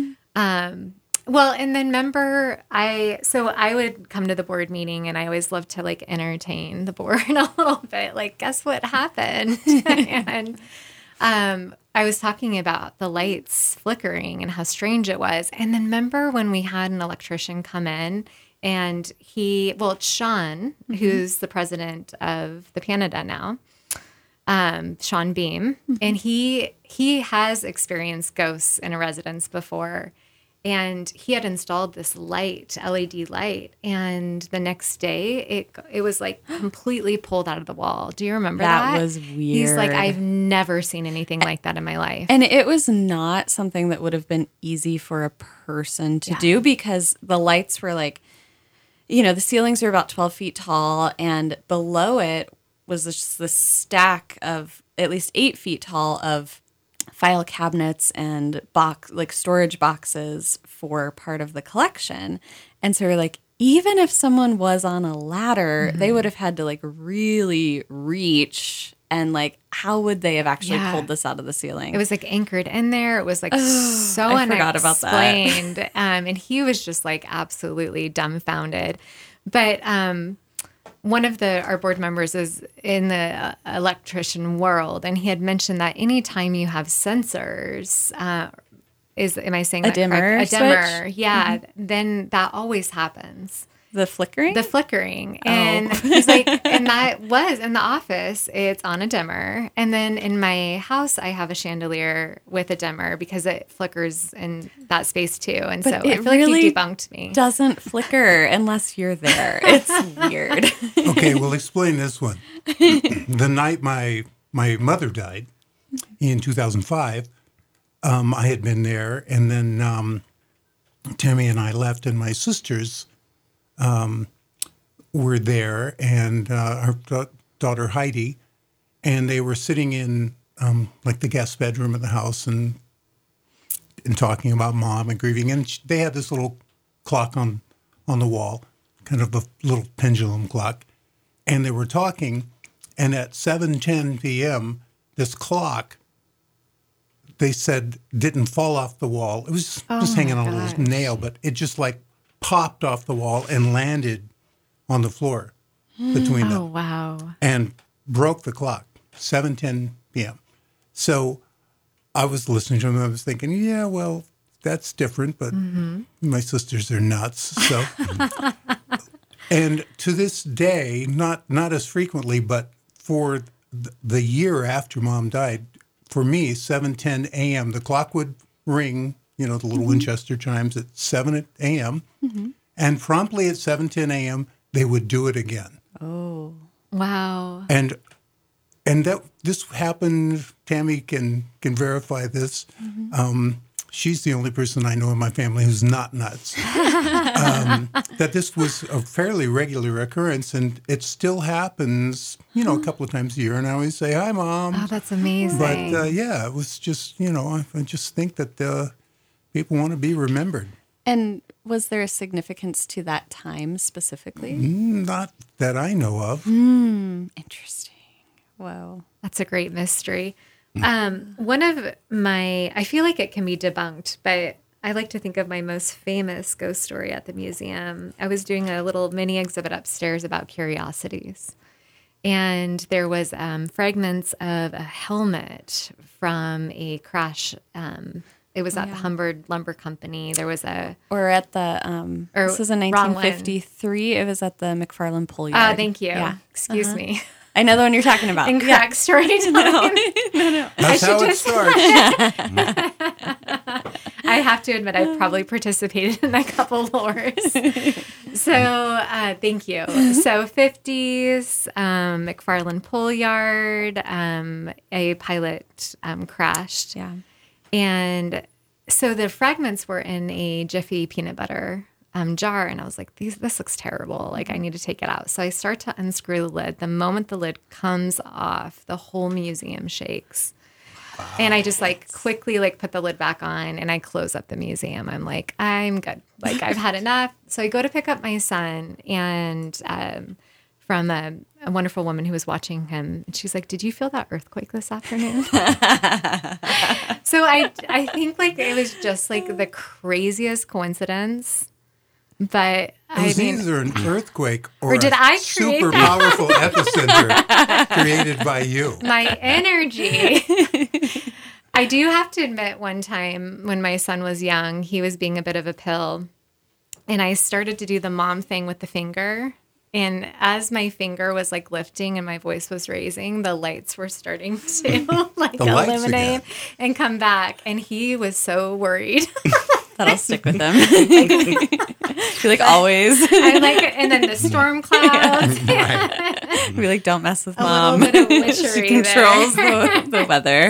Um, well, and then remember, I, so I would come to the board meeting and I always love to like entertain the board a little bit. Like, guess what happened? And um, I was talking about the lights flickering and how strange it was. And then remember when we had an electrician come in and he, well, it's Sean, mm-hmm. who's the president of the Canada now, um, Sean Beam, mm-hmm. and he he has experienced ghosts in a residence before, and he had installed this light, L E D light, and the next day it it was like completely pulled out of the wall. Do you remember that? That was weird. He's like, I've never seen anything like that in my life. And it was not something that would have been easy for a person to Yeah. do because the lights were like, you know, the ceilings are about twelve feet tall, and below it was just this stack of at least eight feet tall of file cabinets and box, like storage boxes for part of the collection. And so we're like, even if someone was on a ladder, mm-hmm. they would have had to like really reach. And like, how would they have actually Yeah. pulled this out of the ceiling? It was like anchored in there. It was like so I forgot about that. unexplained. um, and he was just like absolutely dumbfounded. But um, one of the our board members is in the uh, electrician world, and he had mentioned that anytime you have sensors, uh, is am I saying A that dimmer correct? A dimmer, switch? yeah. Mm-hmm. Then that always happens. the flickering? The flickering. Oh. And he's like, and that was in the office, it's on a dimmer. And then in my house, I have a chandelier with a dimmer because it flickers in that space too. And But so I it feel really like he debunked me. doesn't flicker unless you're there. It's weird. Okay, well, explain this one. The night my my mother died in two thousand five, um, I had been there, and then um, Tammy and I left, and my sisters um, were there, and uh, our da- daughter Heidi, and they were sitting in um, like the guest bedroom of the house and and talking about mom and grieving. And sh- they had this little clock on on the wall, kind of a little pendulum clock, and they were talking. And at seven ten p.m., this clock, they said, didn't fall off the wall. It was Oh just hanging my on a little gosh. nail, but it just like popped off the wall and landed on the floor between Oh, them wow. and broke the clock, seven ten p.m. So I was listening to him. I was thinking, yeah, well, that's different, but my sisters are nuts. So, and to this day, not not as frequently, but for th- the year after Mom died, for me, seven ten a.m., the clock would ring, you know, the little Winchester chimes at seven a.m., and promptly at seven ten a.m., they would do it again. Oh. Wow. And and that this happened. Tammy can can verify this. Um, she's the only person I know in my family who's not nuts. um, that this was a fairly regular occurrence, and it still happens. You know, a couple of times a year. And I always say, "Hi, Mom." Oh, that's amazing. But uh, yeah, it was just you know, I, I just think that uh, people want to be remembered. And was there a significance to that time specifically? Not that I know of. Interesting. Wow. That's a great mystery. Um, one of my, I feel like it can be debunked, but I like to think of my most famous ghost story at the museum. I was doing a little mini exhibit upstairs about curiosities. And there was um, fragments of a helmet from a crash. Um, it was at the Humbird Lumber Company. There was a... Or at the, um, Or this was in wrong nineteen fifty-three. It was at the McFarland Pole Ah, Yard. thank you. Yeah. Excuse me. I know the one you're talking about. Incorrect storytelling. That's how it just- starts. I have to admit, I've probably participated in a couple lures. So, uh, thank you. So, fifties, um, McFarland Pole Yard, um, a pilot um, crashed. Yeah. And so the fragments were in a Jiffy peanut butter um, jar. And I was like, These, this looks terrible. Like, I need to take it out. So I start to unscrew the lid. The moment the lid comes off, the whole museum shakes. And I just like quickly like put the lid back on and I close up the museum. I'm like, I'm good. Like I've had enough. So I go to pick up my son and um, from a, a wonderful woman who was watching him. And she's like, did you feel that earthquake this afternoon? So I, I think like it was just like the craziest coincidence. But It I was mean, either an earthquake or, Or did a I create super that? powerful epicenter created by you. my energy. I do have to admit, one time when my son was young, he was being a bit of a pill. And I started to do the mom thing with the finger. And as my finger was like lifting and my voice was raising, the lights were starting to like The lights illuminate again. and come back. And he was so worried. That'll stick with them. You're like, always. I like it. And then the storm clouds. You're like, don't mess with A mom. little bit of She witchery controls there. the, the weather.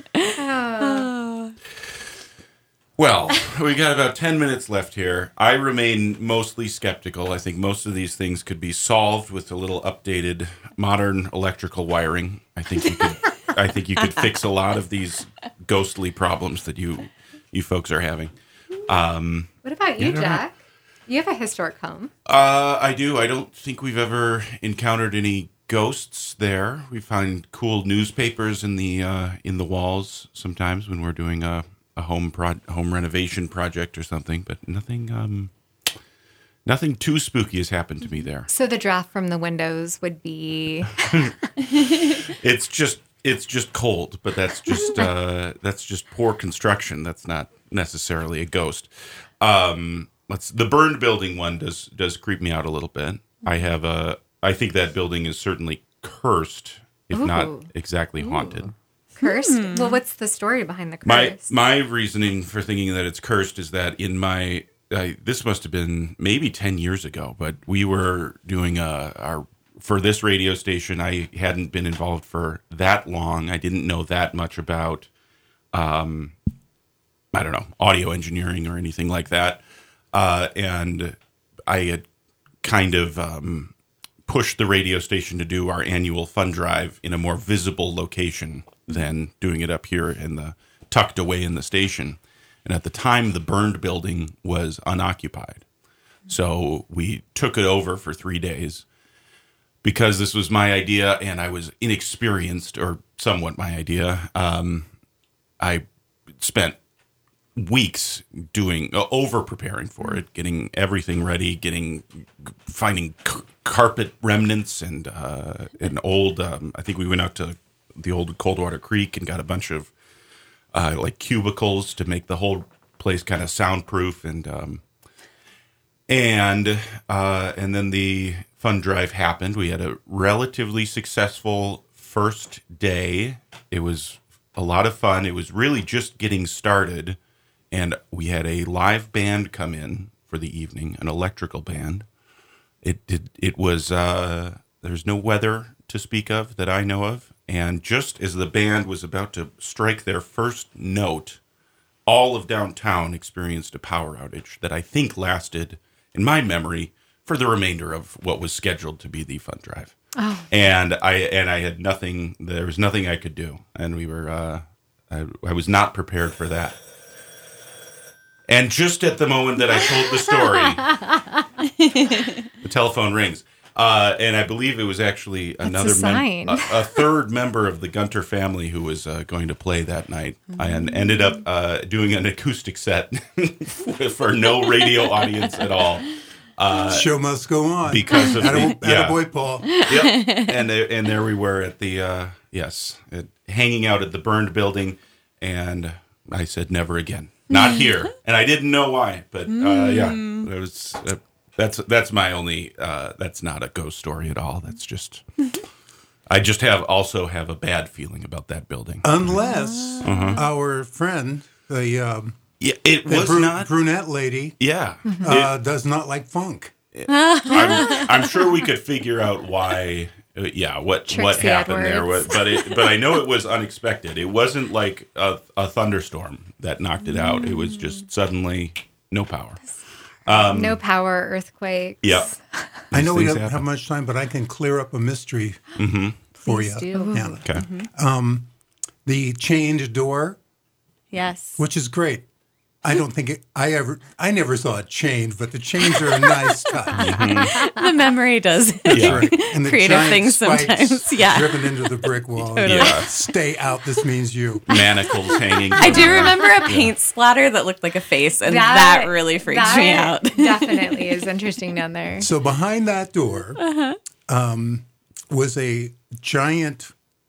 Well, we got about ten minutes left here. I remain mostly skeptical. I think most of these things could be solved with a little updated modern electrical wiring. I think you could I think you could fix a lot of these ghostly problems that you you folks are having. Um, What about Yeah, I you, don't know. Jack? You have a historic home. uh, I do. I don't think we've ever encountered any ghosts there. We find cool newspapers in the uh, in the walls sometimes when we're doing a a home pro- home renovation project or something, but nothing um, nothing too spooky has happened to me there. So the draft from the windows would be It's just it's just cold, but that's just uh, that's just poor construction. That's not necessarily a ghost. Um, let's the burned building one does does creep me out a little bit. I have a I think that building is certainly cursed, if not Ooh. exactly haunted. cursed. Well, what's the story behind the My curse? my reasoning for thinking that it's cursed is that in my uh, this must have been maybe ten years ago, but we were doing a our for this radio station. I hadn't been involved for that long. I didn't know that much about um I don't know, audio engineering or anything like that. Uh, and I had kind of um, pushed the radio station to do our annual fund drive in a more visible location than doing it up here in the tucked away in the station. And at the time, the burned building was unoccupied. So we took it over for three days because this was my idea and I was inexperienced, or somewhat my idea. Um, I spent weeks doing uh, over preparing for it, getting everything ready, getting finding c- carpet remnants and uh, an old. Um, I think we went out to the old Coldwater Creek and got a bunch of uh, like cubicles to make the whole place kind of soundproof, and um, and uh, and then the fund drive happened. We had a relatively successful first day. It was a lot of fun. It was really just getting started. And we had a live band come in for the evening, an electrical band. It did. It was uh, there's no weather to speak of that I know of. And just as the band was about to strike their first note, all of downtown experienced a power outage that I think lasted, in my memory, for the remainder of what was scheduled to be the fund drive. Oh. And I and I had nothing. There was nothing I could do, and we were. Uh, I, I was not prepared for that. And just at the moment that I told the story, the telephone rings. Uh, and I believe it was actually That's another a, sign. Mem- a, a third member of the Gunter family who was uh, going to play that night, mm-hmm. and ended up uh, doing an acoustic set for no radio audience at all. Uh, Show must go on because of Atta- the, yeah. Attaboy, Paul. Yep. And there, and there we were at the uh, yes, at, hanging out at the burned building, and I said never again. Not here, and I didn't know why, but uh, yeah, it was. Uh, that's that's my only. Uh, that's not a ghost story at all. That's just. I just have also have a bad feeling about that building. Unless uh-huh. our friend, the um, yeah, it the was bru- not brunette lady, yeah, uh, it, does not like funk. I'm, I'm sure we could figure out why. Uh, yeah, what Trixie what happened Edwards. there? But it, but I know it was unexpected. It wasn't like a, a thunderstorm that knocked it out. It was just suddenly no power. Um, no power, earthquakes. Yeah. I know we don't happen. have much time, but I can clear up a mystery mm-hmm. for Please you. do. Yeah. Okay. Mm-hmm. Um, the chained door, Yes. which is great. I don't think it, I ever, I never saw it chained, but the chains are a nice touch. Mm-hmm. The memory does Yeah. Right. And the creative giant things spikes sometimes. Yeah. driven into the brick wall. Totally. Yeah. Stay out. This means you. Manacles hanging. I do everywhere. remember a paint splatter that looked like a face, and that, really freaked that me out. Definitely is interesting down there. So behind that door Uh-huh. um, was a giant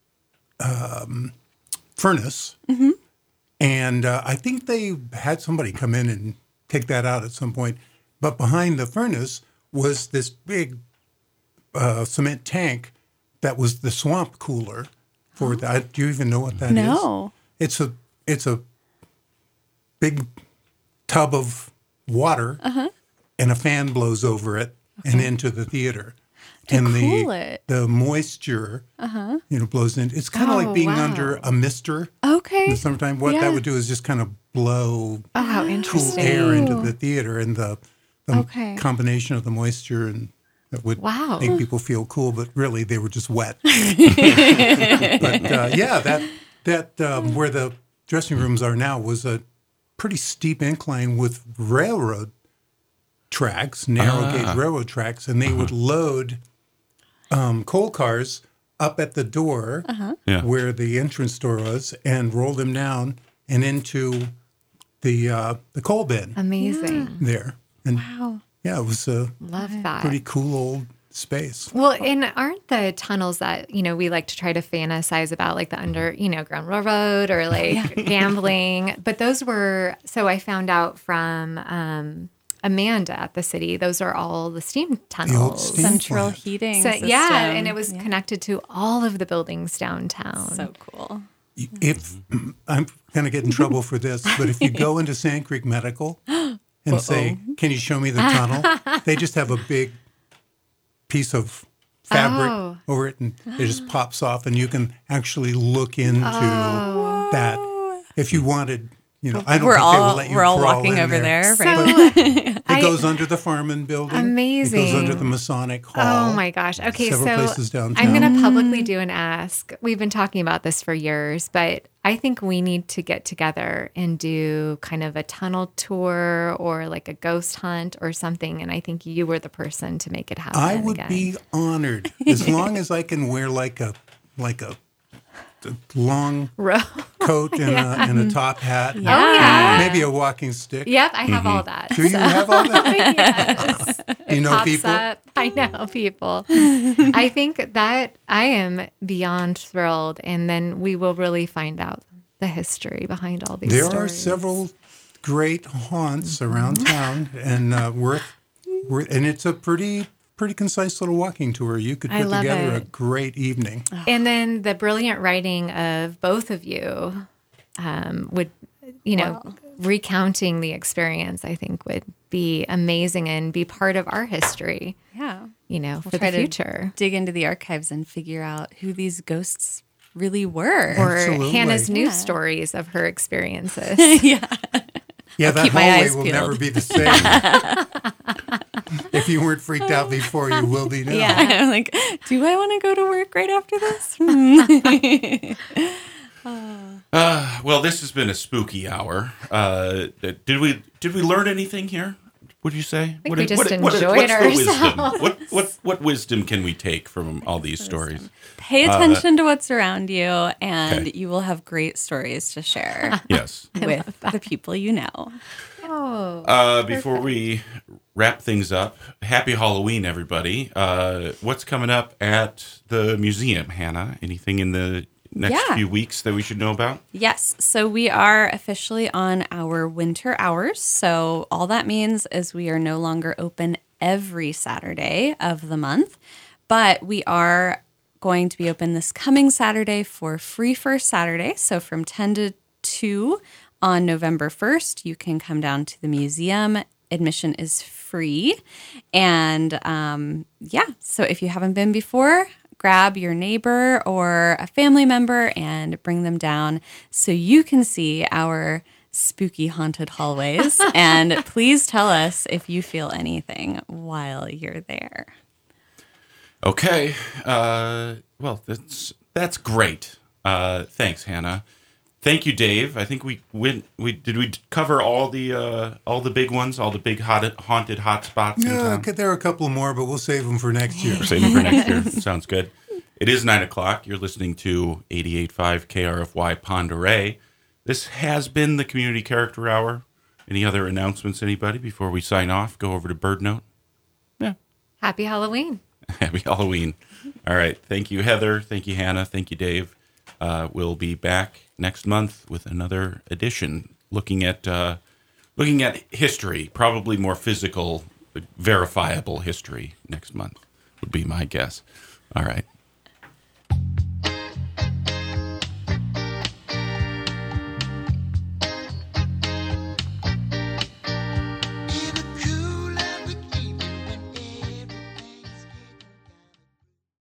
um, furnace. Mm-hmm. And uh, I think they had somebody come in and take that out at some point. But behind the furnace was this big uh, cement tank that was the swamp cooler for that. Do you even know what that is? No. It's a it's a big tub of water, Uh-huh. and a fan blows over it and into the theater. To and cool the it. the moisture, uh-huh. you know, blows in. It's kind of Oh, like being wow. under a mister Okay. in the summertime. What Yeah. that would do is just kind of blow Oh, how cool interesting. air into the theater, and the, the Okay. combination of the moisture and that would Wow. make people feel cool, but really they were just wet. but uh, yeah, that that um, where the dressing rooms are now was a pretty steep incline with railroad tracks, narrow gauge Ah. railroad tracks, and they would load um, coal cars up at the door Yeah. where the entrance door was, and roll them down and into the uh, the coal bin Amazing. there. And Wow. yeah, it was a Love that. pretty cool old space. Well, and aren't the tunnels that, you know, we like to try to fantasize about, like the under, you know, Ground Railroad or like gambling, but those were, so I found out from um, Amanda at the city, those are all the steam tunnels. steam Central plant. heating So, system. yeah, and it was connected to all of the buildings downtown. So cool. If I'm going to get in trouble for this, but if you go into Sand Creek Medical and say, "Can you show me the tunnel?" They just have a big piece of fabric Oh. over it, and it just pops off, and you can actually look into Oh. that if you wanted. You know, I don't We're think they will all let you we're all crawl walking in over there, So right? They I, goes under the Farman building. Amazing. It goes under the Masonic Hall. Oh my gosh. Okay, Several so places downtown. I'm going to publicly do an ask. We've been talking about this for years, but I think we need to get together and do kind of a tunnel tour or like a ghost hunt or something. And I think you were the person to make it happen. I would again. be honored as long as I can wear like a like a, a long Ro- coat and, a, and a top hat. and Oh, yeah. Maybe a walking stick. Yep, I have all that. Do you have all that? Yes. You know Pops people? up. I know people. I think that I am beyond thrilled, and then we will really find out the history behind all these There stories. are several great haunts around town, and uh, worth, worth, and it's a pretty pretty concise little walking tour. You could I put love together a it. great evening. And then the brilliant writing of both of you um, would, you know, Wow. recounting the experience, I think would be amazing and be part of our history, Yeah. you know, We'll for the try to future. Dig into the archives and figure out who these ghosts really were. Or Absolutely. Hannah's news Yeah. stories of her experiences. yeah. Yeah, that keep my hallway eyes will peeled. never be the same. If you weren't freaked out before, you will be now. Yeah. I'm like, do I want to go to work right after this? Uh, well, this has been a spooky hour. Uh, did we did we learn anything here? Would you say? I think we just enjoyed what's the wisdom? ourselves. What what what wisdom can we take from all these stories? Pay attention to what's around you, and Okay. you will have great stories to share Yes. with the people you know. Oh, Uh, before we wrap things up, happy Halloween, everybody. Uh, what's coming up at the museum, Hannah? Anything in the next Yeah. few weeks that we should know about? Yes. So we are officially on our winter hours. So all that means is we are no longer open every Saturday of the month, but we are going to be open this coming Saturday for Free First Saturday. So from ten to two on November first, you can come down to the museum. Admission is free. And um, yeah, so if you haven't been before, grab your neighbor or a family member and bring them down so you can see our spooky haunted hallways. And please tell us if you feel anything while you're there. Okay. Uh, well, that's that's great. Uh, thanks, Hannah. Thank you, Dave. I think we went. We did we cover all the uh, all the big ones, all the big hot, haunted hot spots. in No, town? okay, there are a couple more, but we'll save them for next year. Save it for next year. Sounds good. It is nine o'clock. You're listening to eighty-eight point five K R F Y Pend Oreille. This has been the Community Character Hour. Any other announcements, anybody, before we sign off? Go over to Bird Note. Yeah. happy Halloween. Happy Halloween. All right. Thank you, Heather. Thank you, Hannah. Thank you, Dave. Uh, we'll be back next month with another edition looking at uh, looking at history, probably more physical, verifiable history next month would be my guess. All right.